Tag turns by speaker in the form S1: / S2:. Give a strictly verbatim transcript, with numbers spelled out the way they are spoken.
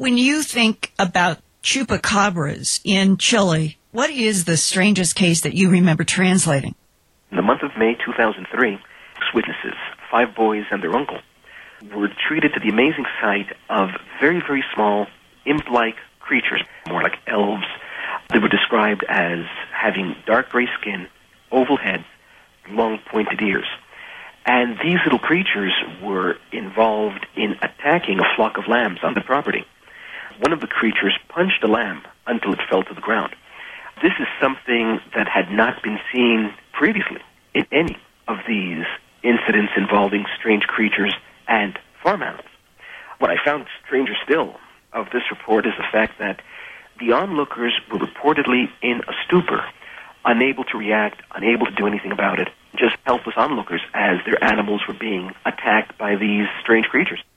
S1: When you think about chupacabras in Chile, what is the strangest case that you remember translating?
S2: In the month of May two thousand three, six witnesses, five boys and their uncle, were treated to the amazing sight of very, very small, imp-like creatures, more like elves. They were described as having dark gray skin, oval heads, long pointed ears. And these little creatures were involved in attacking a flock of lambs on the property. One of the creatures punched a lamb until it fell to the ground. This is something that had not been seen previously in any of these incidents involving strange creatures and farm animals. What I found stranger still of this report is the fact that the onlookers were reportedly in a stupor, unable to react, unable to do anything about it, just helpless onlookers as their animals were being attacked by these strange creatures.